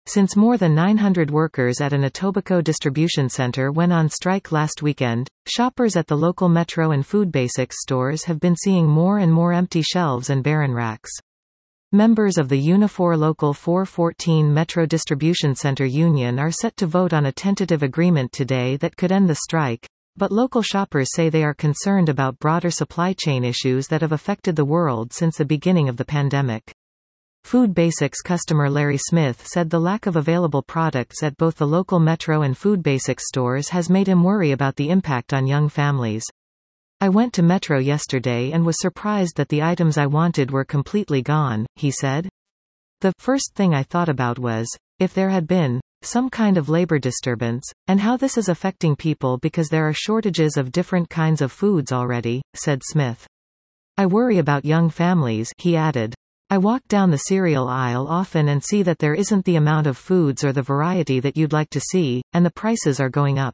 Since more than 900 workers at an Etobicoke distribution center went on strike last weekend, shoppers at the local Metro and Food Basics stores have been seeing more and more empty shelves and barren racks. Members of the Unifor Local 414 Metro Distribution Center Union are set to vote on a tentative agreement today that could end the strike, but local shoppers say they are concerned about broader supply chain issues that have affected the world since the beginning of the pandemic. Food Basics customer Larry Smith said the lack of available products at both the local Metro and Food Basics stores has made him worry about the impact on young families. "I went to Metro yesterday and was surprised that the items I wanted were completely gone," he said. "The first thing I thought about was, if there had been some kind of labor disturbance, and how this is affecting people because there are shortages of different kinds of foods already," said Smith. "I worry about young families," he added. "I walk down the cereal aisle often and see that there isn't the amount of foods or the variety that you'd like to see, and the prices are going up.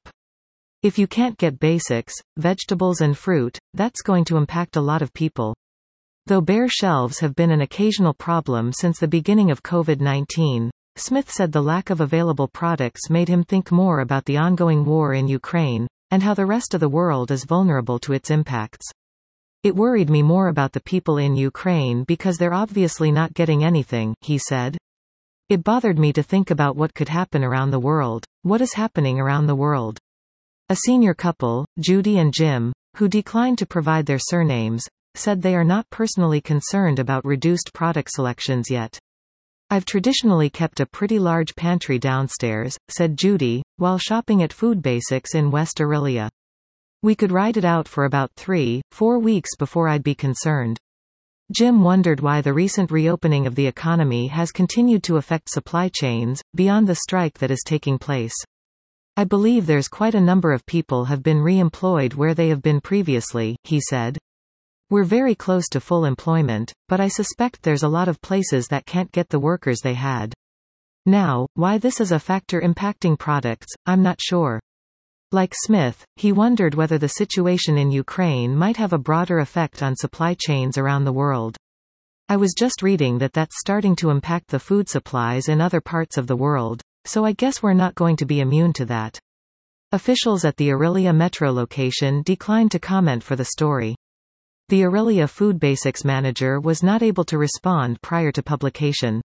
If you can't get basics, vegetables and fruit, that's going to impact a lot of people." Though bare shelves have been an occasional problem since the beginning of COVID-19, Smith said the lack of available products made him think more about the ongoing war in Ukraine, and how the rest of the world is vulnerable to its impacts. "It worried me more about the people in Ukraine because they're obviously not getting anything," he said. "It bothered me to think about what could happen around the world. What is happening around the world?" A senior couple, Judy and Jim, who declined to provide their surnames, said they are not personally concerned about reduced product selections yet. "I've traditionally kept a pretty large pantry downstairs," said Judy, while shopping at Food Basics in West Orillia. "We could ride it out for about 3-4 weeks before I'd be concerned." Jim wondered why the recent reopening of the economy has continued to affect supply chains, beyond the strike that is taking place. "I believe there's quite a number of people have been re-employed where they have been previously," he said. "We're very close to full employment, but I suspect there's a lot of places that can't get the workers they had. Now, why this is a factor impacting products, I'm not sure." Like Smith, he wondered whether the situation in Ukraine might have a broader effect on supply chains around the world. "I was just reading that that's starting to impact the food supplies in other parts of the world, so I guess we're not going to be immune to that." Officials at the Orillia Metro location declined to comment for the story. The Orillia Food Basics manager was not able to respond prior to publication.